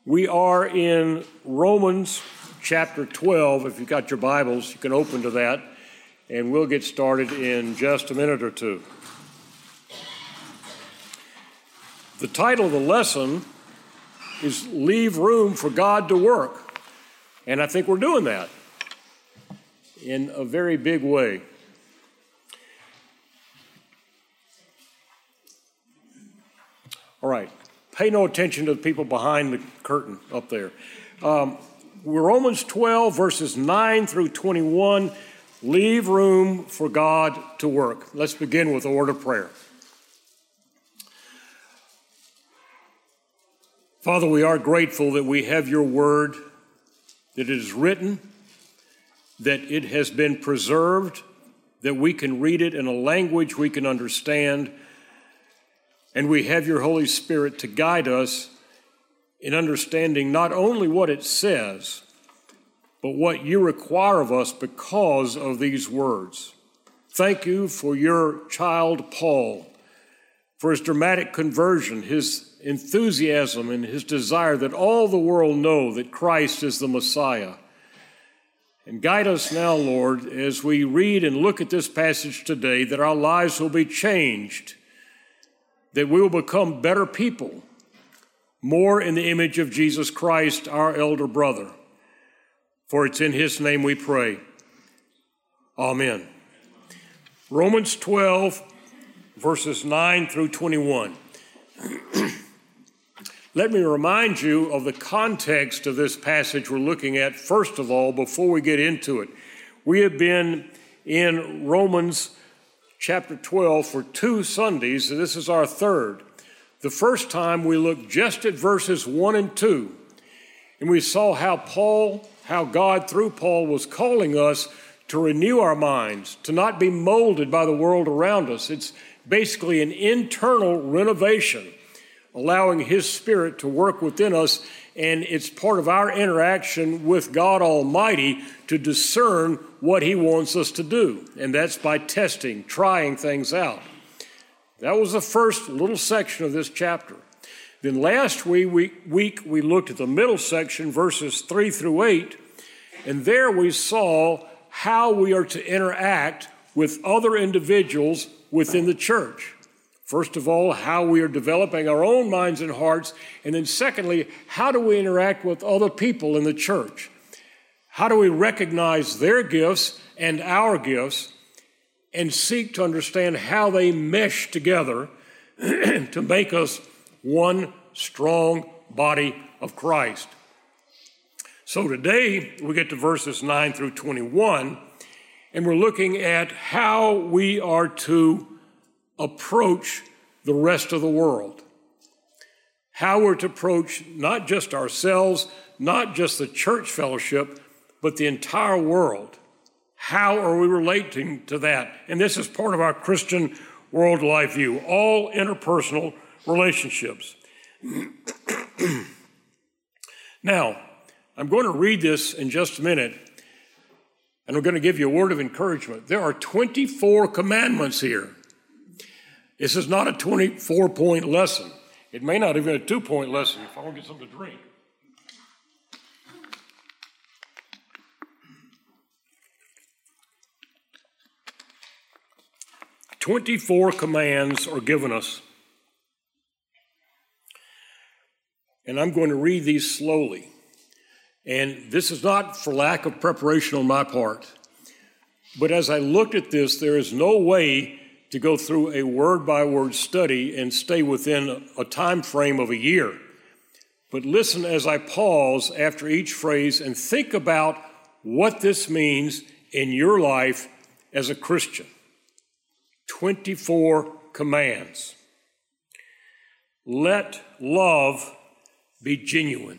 We are in Romans chapter 12. If you've got your Bibles, you can open to that, and we'll get started in just a minute or two. The title of the lesson is Leave Room for God to Work, and I think we're doing that in a very big way. All right. Pay no attention to the people behind the curtain up there. We're Romans 12, verses 9 through 21. Leave room for God to work. Let's begin with a word of prayer. Father, we are grateful that we have your word, that it is written, that it has been preserved, that we can read it in a language we can understand, and we have your Holy Spirit to guide us in understanding not only what it says, but what you require of us because of these words. Thank you for your child, Paul, for his dramatic conversion, his enthusiasm, and his desire that all the world know that Christ is the Messiah. And guide us now, Lord, as we read and look at this passage today, that our lives will be changed, that we will become better people, more in the image of Jesus Christ, our elder brother. For it's in his name we pray. Amen. Romans 12, verses 9 through 21. Let me remind you of the context of this passage we're looking at, first of all, before we get into it. We have been in Romans chapter 12 for 2 Sundays, and this is our third. The first time we looked just at verses 1 and 2, and we saw how God through Paul was calling us to renew our minds, to not be molded by the world around us. It's basically an internal renovation, allowing his Spirit to work within us, and it's part of our interaction with God Almighty to discern what he wants us to do, and that's by testing, trying things out. That was the first little section of this chapter. Then last week we looked at the middle section, verses 3 through 8, and there we saw how we are to interact with other individuals within the church. First of all, how we are developing our own minds and hearts, and then secondly, how do we interact with other people in the church? How do we recognize their gifts and our gifts and seek to understand how they mesh together to make us one strong body of Christ? So today we get to verses 9 through 21, and we're looking at how we are to approach the rest of the world. How we're to approach not just ourselves, not just the church fellowship, but the entire world. How are we relating to that? And this is part of our Christian world life view, all interpersonal relationships. Now, I'm going to read this in just a minute, and I'm going to give you a word of encouragement. There are 24 commandments here. This is not a 24-point lesson. It may not even be a 2-point lesson if I want to get something to drink. "24 commands are given us. And I'm going to read these slowly. And this is not for lack of preparation on my part. But as I looked at this, there is no way to go through a word-by-word study and stay within a time frame of a year. But listen as I pause after each phrase and think about what this means in your life as a Christian. 24 commands. Let love be genuine.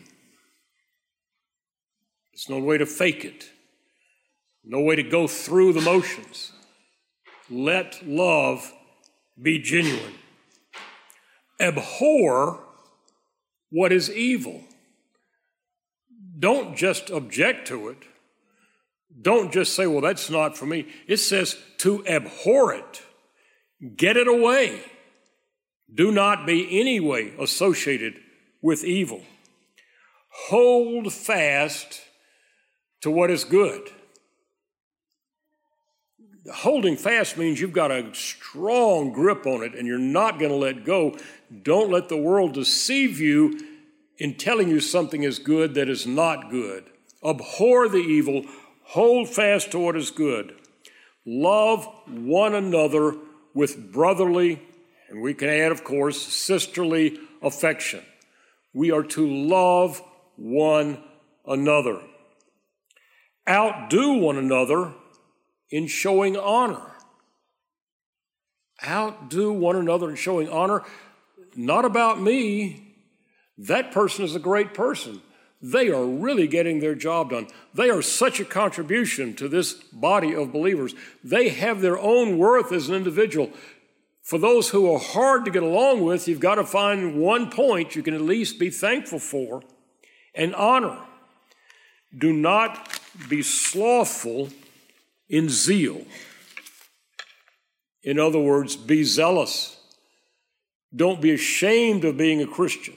There's no way to fake it. No way to go through the motions. Let love be genuine. Abhor what is evil. Don't just object to it. Don't just say, well, that's not for me. It says to abhor it. Get it away. Do not be any way associated with evil. hold fast to what is good. Holding fast means you've got a strong grip on it and you're not going to let go. Don't let the world deceive you in telling you something is good that is not good. Abhor the evil, hold fast to what is good. Love one another with brotherly, and we can add, of course, sisterly affection. We are to love one another. Outdo one another in showing honor. Outdo one another in showing honor. Not about me. That person is a great person. They are really getting their job done. They are such a contribution to this body of believers. They have their own worth as an individual. For those who are hard to get along with, you've got to find one point you can at least be thankful for and honor. Do not be slothful in zeal. In other words, be zealous. Don't be ashamed of being a Christian.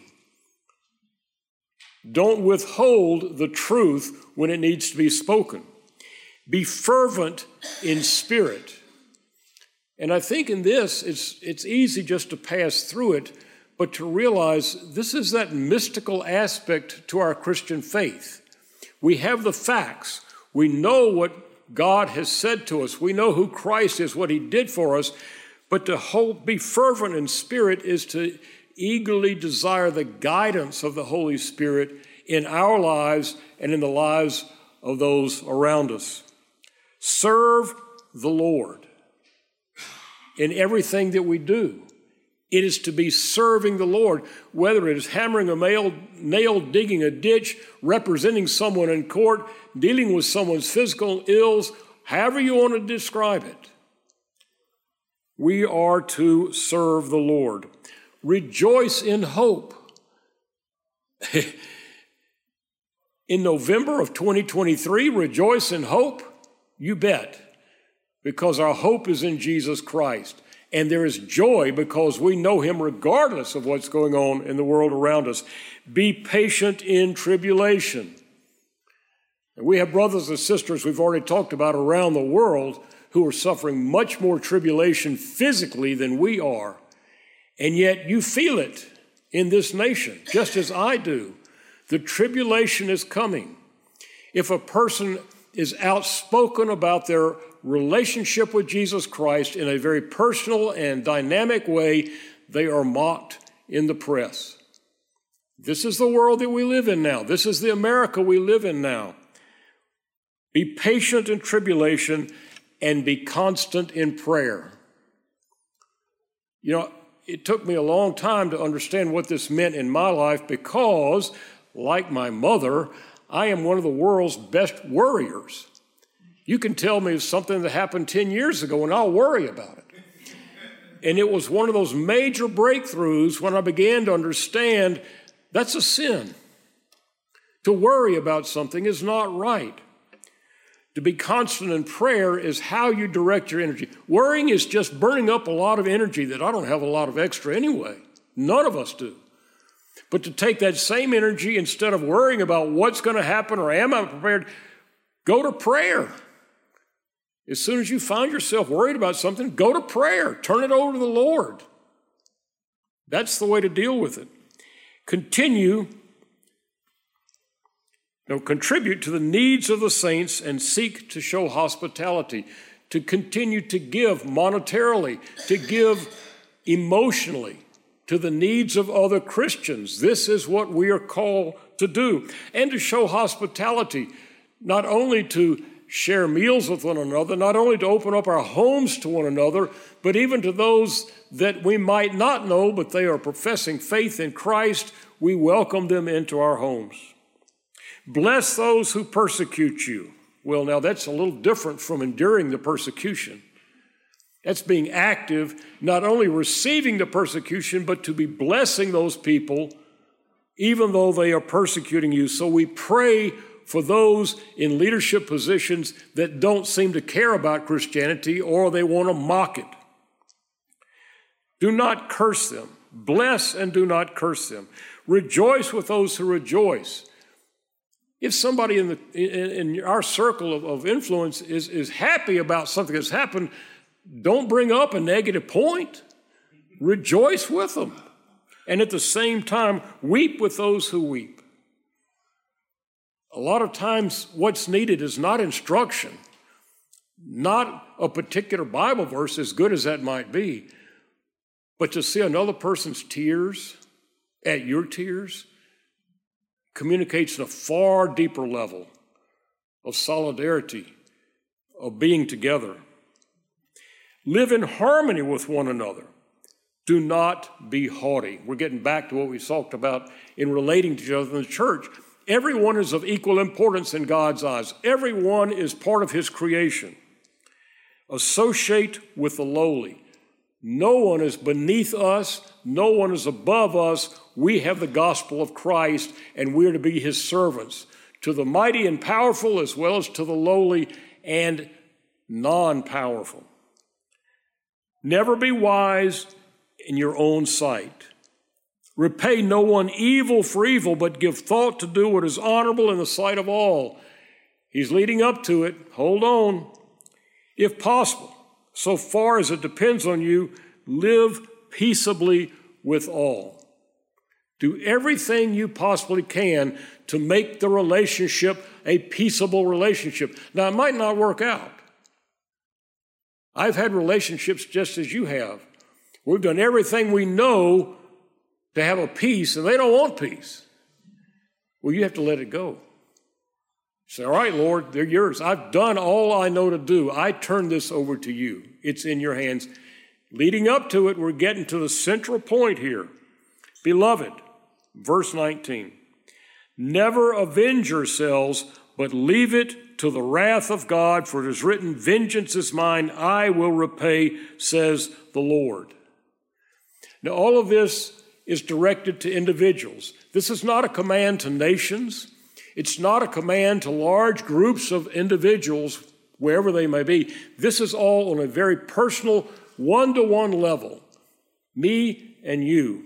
Don't withhold the truth when it needs to be spoken. Be fervent in spirit. And I think in this, it's easy just to pass through it, but to realize this is that mystical aspect to our Christian faith. We have the facts. We know what God has said to us. We know who Christ is, what he did for us. But to be fervent in spirit is to eagerly desire the guidance of the Holy Spirit in our lives and in the lives of those around us. Serve the Lord in everything that we do. It is to be serving the Lord, whether it is hammering a nail, digging a ditch, representing someone in court, dealing with someone's physical ills, however you want to describe it. We are to serve the Lord. Rejoice in hope. In November of 2023, rejoice in hope? You bet, because our hope is in Jesus Christ. And there is joy because we know him regardless of what's going on in the world around us. Be patient in tribulation. And we have brothers and sisters we've already talked about around the world who are suffering much more tribulation physically than we are. And yet you feel it in this nation, just as I do. The tribulation is coming. If a person is outspoken about their relationship with Jesus Christ in a very personal and dynamic way, they are mocked in the press. This is the world that we live in now. This is the America we live in now. Be patient in tribulation and be constant in prayer. You know, it took me a long time to understand what this meant in my life because, like my mother, I am one of the world's best worriers. You can tell me something that happened 10 years ago and I'll worry about it. And it was one of those major breakthroughs when I began to understand that's a sin. To worry about something is not right. To be constant in prayer is how you direct your energy. Worrying is just burning up a lot of energy that I don't have a lot of extra anyway. None of us do. But to take that same energy, instead of worrying about what's going to happen or am I prepared, go to prayer. As soon as you find yourself worried about something, go to prayer. Turn it over to the Lord. That's the way to deal with it. Contribute to the needs of the saints and seek to show hospitality, to continue to give monetarily, to give emotionally to the needs of other Christians. This is what we are called to do. And to show hospitality, not only to share meals with one another, not only to open up our homes to one another, but even to those that we might not know, but they are professing faith in Christ, we welcome them into our homes. Bless those who persecute you. Well, now that's a little different from enduring the persecution. That's being active, not only receiving the persecution, but to be blessing those people, even though they are persecuting you. So we pray for those in leadership positions that don't seem to care about Christianity or they want to mock it. Do not curse them. Bless and do not curse them. Rejoice with those who rejoice. If somebody in our circle of influence is happy about something that's happened, don't bring up a negative point. Rejoice with them. And at the same time, weep with those who weep. A lot of times what's needed is not instruction, not a particular Bible verse, as good as that might be, but to see another person's tears at your tears communicates at a far deeper level of solidarity, of being together. Live in harmony with one another. Do not be haughty. We're getting back to what we talked about in relating to each other in the church. Everyone is of equal importance in God's eyes. Everyone is part of his creation. Associate with the lowly. No one is beneath us. No one is above us. We have the gospel of Christ, and we're to be his servants, to the mighty and powerful as well as to the lowly and non-powerful. Never be wise in your own sight. Repay no one evil for evil, but give thought to do what is honorable in the sight of all. He's leading up to it. Hold on. If possible, so far as it depends on you, live peaceably with all. Do everything you possibly can to make the relationship a peaceable relationship. Now, it might not work out. I've had relationships just as you have. We've done everything we know to have a peace, and they don't want peace. Well, you have to let it go. Say, all right, Lord, they're yours. I've done all I know to do. I turn this over to you. It's in your hands. Leading up to it, we're getting to the central point here. Beloved, verse 19, never avenge yourselves, but leave it to the wrath of God, for it is written, vengeance is mine, I will repay, says the Lord. Now, all of this is directed to individuals. This is not a command to nations. It's not a command to large groups of individuals, wherever they may be. This is all on a very personal, one-to-one level. Me and you.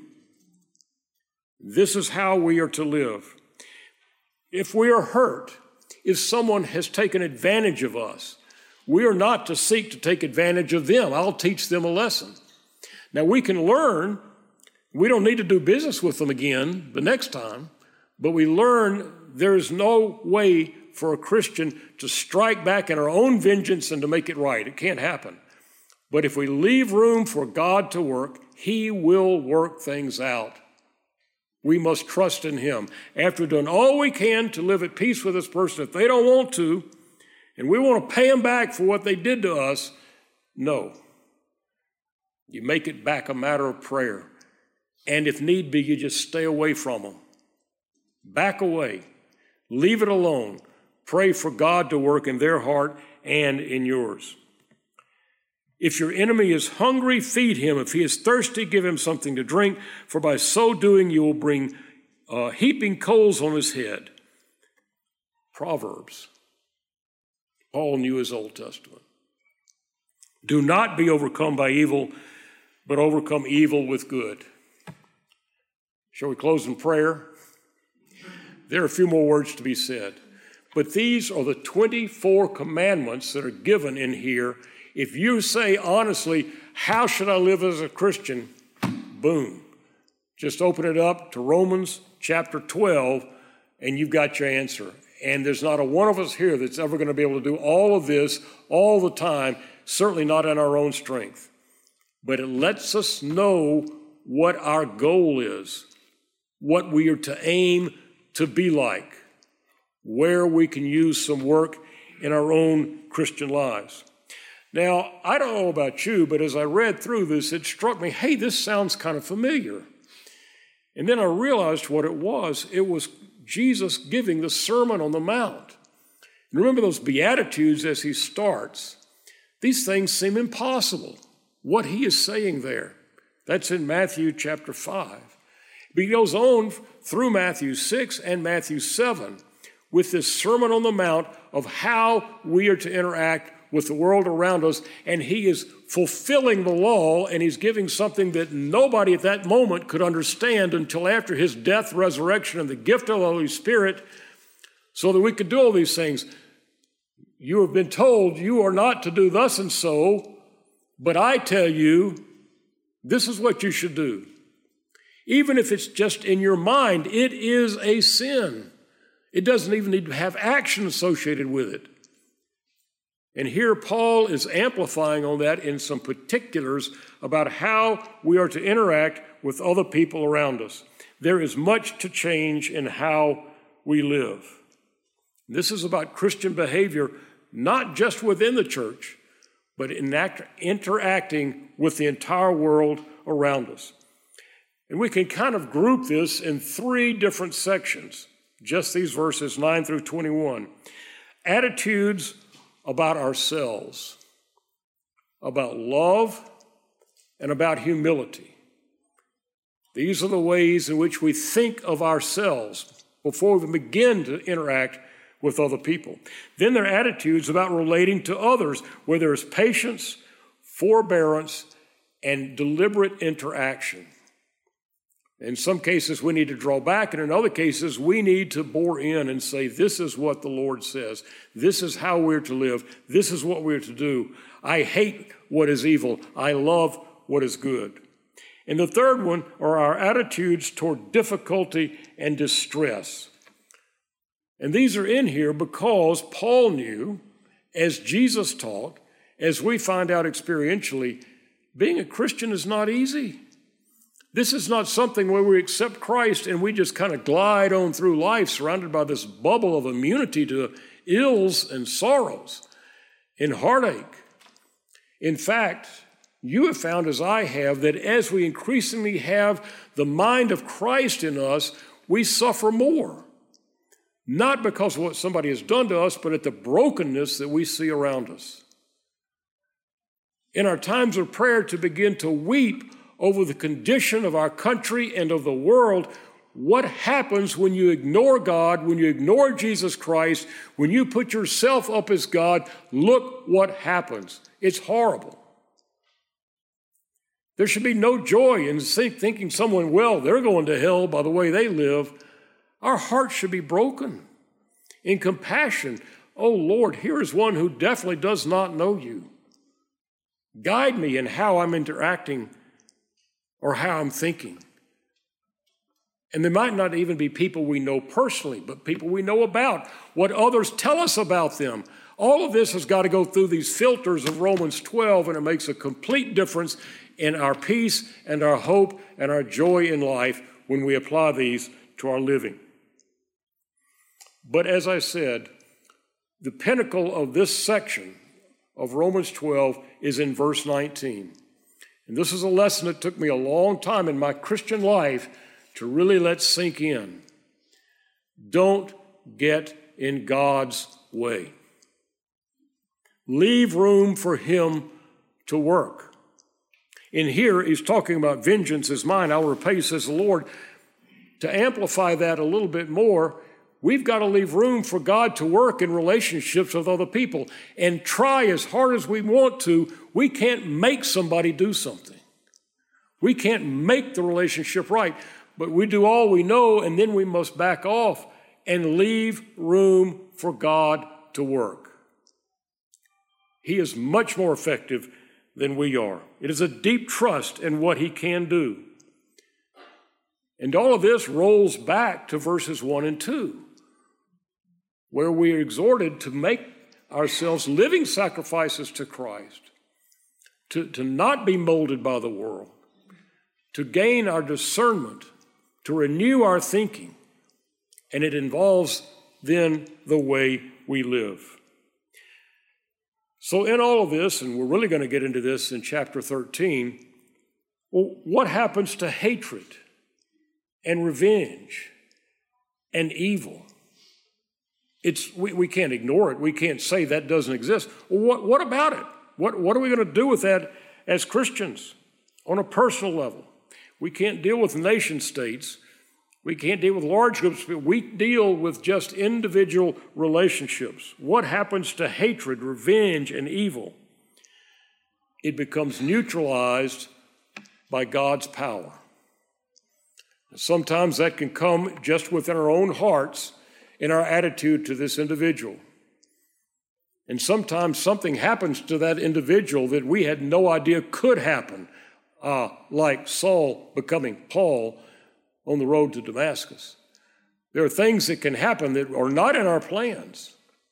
This is how we are to live. If we are hurt, if someone has taken advantage of us, we are not to seek to take advantage of them. I'll teach them a lesson. Now, we can learn. We don't need to do business with them again the next time, but we learn there's no way for a Christian to strike back in our own vengeance and to make it right. It can't happen. But if we leave room for God to work, he will work things out. We must trust in him. After doing all we can to live at peace with this person, if they don't want to, and we want to pay them back for what they did to us, no. You make it back a matter of prayer. And if need be, you just stay away from them. Back away. Leave it alone. Pray for God to work in their heart and in yours. If your enemy is hungry, feed him. If he is thirsty, give him something to drink, for by so doing you will bring heaping coals on his head. Proverbs. Paul knew his Old Testament. Do not be overcome by evil, but overcome evil with good. Shall we close in prayer? There are a few more words to be said, but these are the 24 commandments that are given in here. If you say honestly, how should I live as a Christian? Boom. Just open it up to Romans chapter 12, and you've got your answer. And there's not a one of us here that's ever going to be able to do all of this all the time, certainly not in our own strength. But it lets us know what our goal is, what we are to aim to be like, where we can use some work in our own Christian lives. Now, I don't know about you, but as I read through this, it struck me, hey, this sounds kind of familiar. And then I realized what it was. It was Jesus giving the Sermon on the Mount. And remember those Beatitudes as he starts. These things seem impossible, what he is saying there. That's in Matthew chapter 5. But he goes on through Matthew 6 and Matthew 7 with this Sermon on the Mount of how we are to interact with the world around us, and he is fulfilling the law, and he's giving something that nobody at that moment could understand until after his death, resurrection, and the gift of the Holy Spirit. so that we could do all these things. You have been told you are not to do thus and so, but I tell you, this is what you should do. Even if it's just in your mind, it is a sin. It doesn't even need to have action associated with it. And here Paul is amplifying on that in some particulars about how we are to interact with other people around us. There is much to change in how we live. This is about Christian behavior, not just within the church, but in interacting with the entire world around us. And we can kind of group this in 3 different sections, just these verses 9 through 21. Attitudes about ourselves, about love, and about humility. These are the ways in which we think of ourselves before we begin to interact with other people. Then there are attitudes about relating to others, where there is patience, forbearance, and deliberate interaction. In some cases, we need to draw back, and in other cases, we need to bore in and say, this is what the Lord says. This is how we're to live. This is what we're to do. I hate what is evil. I love what is good. And the third one are our attitudes toward difficulty and distress. And these are in here because Paul knew, as Jesus taught, as we find out experientially, being a Christian is not easy. This is not something where we accept Christ and we just kind of glide on through life surrounded by this bubble of immunity to ills and sorrows and heartache. In fact, you have found, as I have, that as we increasingly have the mind of Christ in us, we suffer more. Not because of what somebody has done to us, but at the brokenness that we see around us. In our times of prayer, to begin to weep over the condition of our country and of the world, what happens when you ignore God, when you ignore Jesus Christ, when you put yourself up as God, look what happens. It's horrible. There should be no joy in thinking someone, well, they're going to hell by the way they live. Our hearts should be broken in compassion. Oh, Lord, here is one who definitely does not know you. Guide me in how I'm interacting or how I'm thinking. And there might not even be people we know personally, but people we know about, what others tell us about them. All of this has got to go through these filters of Romans 12, and it makes a complete difference in our peace and our hope and our joy in life when we apply these to our living. But as I said, the pinnacle of this section of Romans 12 is in verse 19. And this is a lesson that took me a long time in my Christian life to really let sink in. Don't get in God's way. Leave room for Him to work. In here, he's talking about vengeance is mine, I will repay, says the Lord. To amplify that a little bit more, we've got to leave room for God to work in relationships with other people. And try as hard as we want to, we can't make somebody do something. We can't make the relationship right, but we do all we know, and then we must back off and leave room for God to work. He is much more effective than we are. It is a deep trust in what He can do. And all of this rolls back to verses 1 and 2, where we are exhorted to make ourselves living sacrifices to Christ, to not be molded by the world, to gain our discernment, to renew our thinking, and it involves then the way we live. So in all of this, and we're really going to get into this in chapter 13, well, what happens to hatred and revenge and evil? We can't ignore it. We can't say that doesn't exist. Well, what about it? What are we going to do with that as Christians on a personal level? We can't deal with nation states. We can't deal with large groups, but we deal with just individual relationships. What happens to hatred, revenge, and evil? It becomes neutralized by God's power. Sometimes that can come just within our own hearts in our attitude to this individual. And sometimes something happens to that individual that we had no idea could happen, like Saul becoming Paul on the road to Damascus. There are things that can happen that are not in our plans.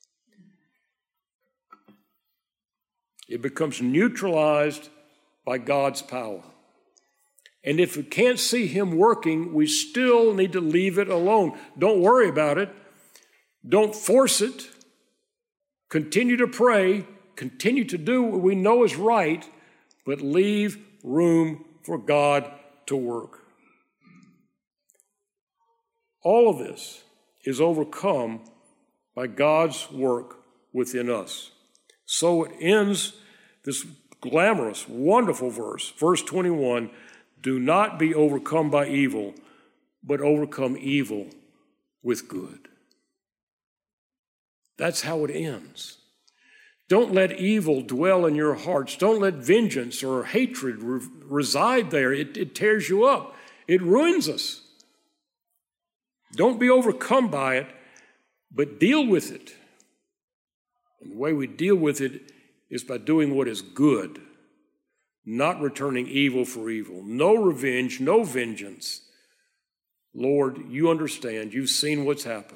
It becomes neutralized by God's power. And if we can't see him working, we still need to leave it alone. Don't worry about it. Don't force it. Continue to pray. Continue to do what we know is right, but leave room for God to work. All of this is overcome by God's work within us. So it ends this glamorous, wonderful verse, verse 21, do not be overcome by evil, but overcome evil with good. That's how it ends. Don't let evil dwell in your hearts. Don't let vengeance or hatred reside there. It tears you up. It ruins us. Don't be overcome by it, but deal with it. And the way we deal with it is by doing what is good, not returning evil for evil. No revenge, no vengeance. Lord, you understand. You've seen what's happened.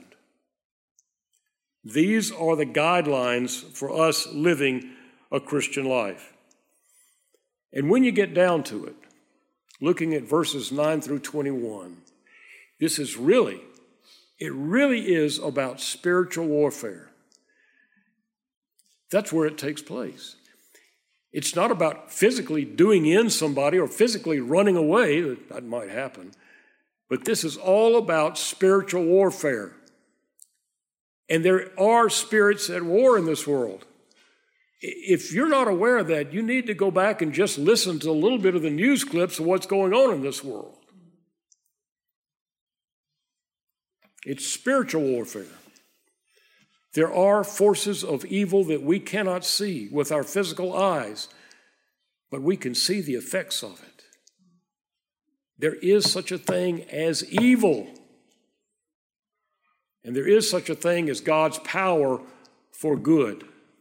These are the guidelines for us living a Christian life. And when you get down to it, looking at verses 9 through 21, this is really is about spiritual warfare. That's where it takes place. It's not about physically doing in somebody or physically running away. That might happen. But this is all about spiritual warfare. And there are spirits at war in this world. If you're not aware of that, you need to go back and just listen to a little bit of the news clips of what's going on in this world. It's spiritual warfare. There are forces of evil that we cannot see with our physical eyes, but we can see the effects of it. There is such a thing as evil. And there is such a thing as God's power for good.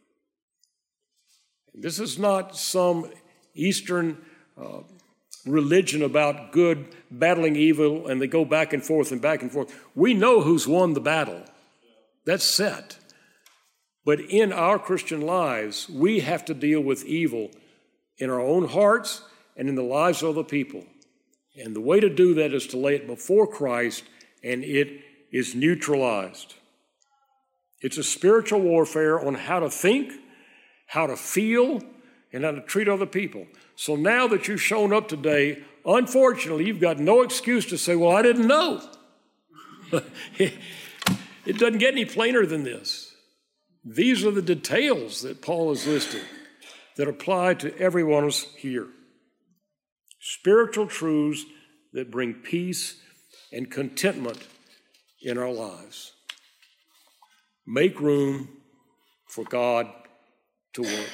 This is not some Eastern religion about good battling evil, and they go back and forth and back and forth. We know who's won the battle. That's set. But in our Christian lives, we have to deal with evil in our own hearts and in the lives of other people. And the way to do that is to lay it before Christ, and it is neutralized. It's a spiritual warfare on how to think, how to feel, and how to treat other people. So now that you've shown up today, unfortunately, you've got no excuse to say, well, I didn't know. It doesn't get any plainer than this. These are the details that Paul is listing that apply to every one of us here. Spiritual truths that bring peace and contentment in our lives. Make room for God to work.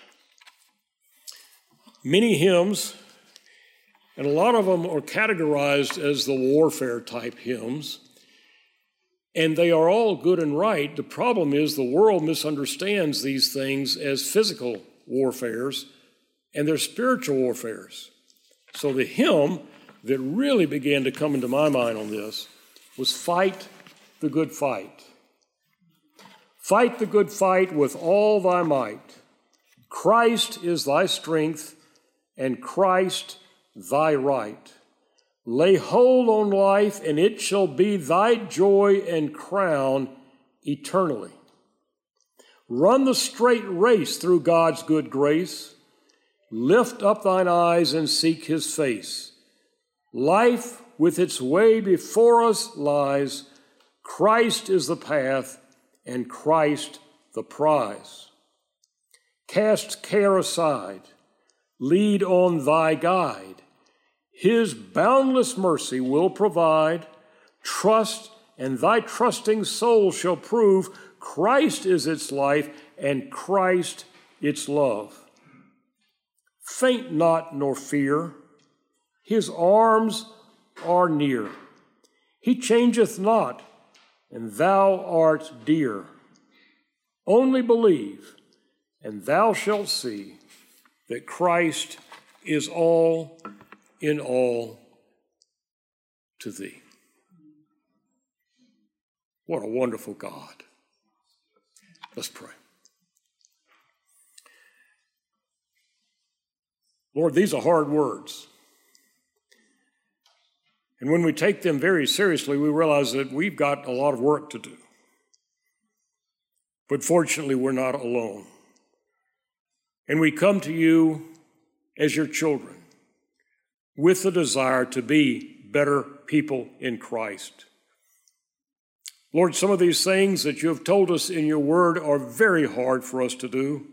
Many hymns, and a lot of them are categorized as the warfare type hymns, and they are all good and right. The problem is the world misunderstands these things as physical warfares, and they're spiritual warfares. So the hymn that really began to come into my mind on this was Fight the Good Fight. Fight the good fight with all thy might. Christ is thy strength, and Christ thy right. Lay hold on life, and it shall be thy joy and crown eternally. Run the straight race through God's good grace. Lift up thine eyes and seek his face. Life with its way before us lies. Christ is the path, and Christ the prize. Cast care aside. Lead on thy guide. His boundless mercy will provide. Trust, and thy trusting soul shall prove Christ is its life, and Christ its love. Faint not nor fear. His arms are near. He changeth not, and thou art dear. Only believe, and thou shalt see that Christ is all in all to thee. What a wonderful God. Let's pray. Lord, these are hard words. And when we take them very seriously, we realize that we've got a lot of work to do. But fortunately, we're not alone. And we come to you as your children with the desire to be better people in Christ. Lord, some of these things that you have told us in your word are very hard for us to do.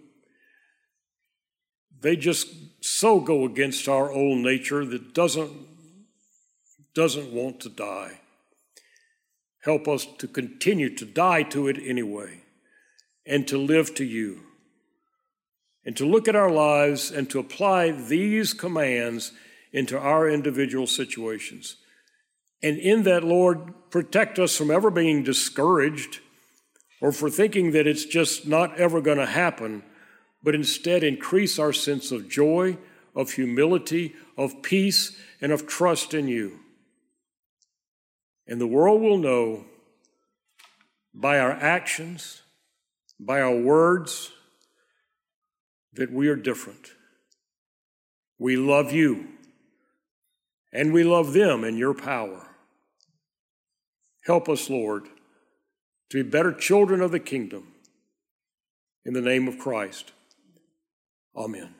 They just so go against our old nature that doesn't want to die. Help us to continue to die to it anyway and to live to you and to look at our lives and to apply these commands into our individual situations. And in that, Lord, protect us from ever being discouraged or for thinking that it's just not ever going to happen, but instead increase our sense of joy, of humility, of peace, and of trust in you. And the world will know by our actions, by our words, that we are different. We love you, and we love them in your power. Help us, Lord, to be better children of the kingdom. In the name of Christ, amen.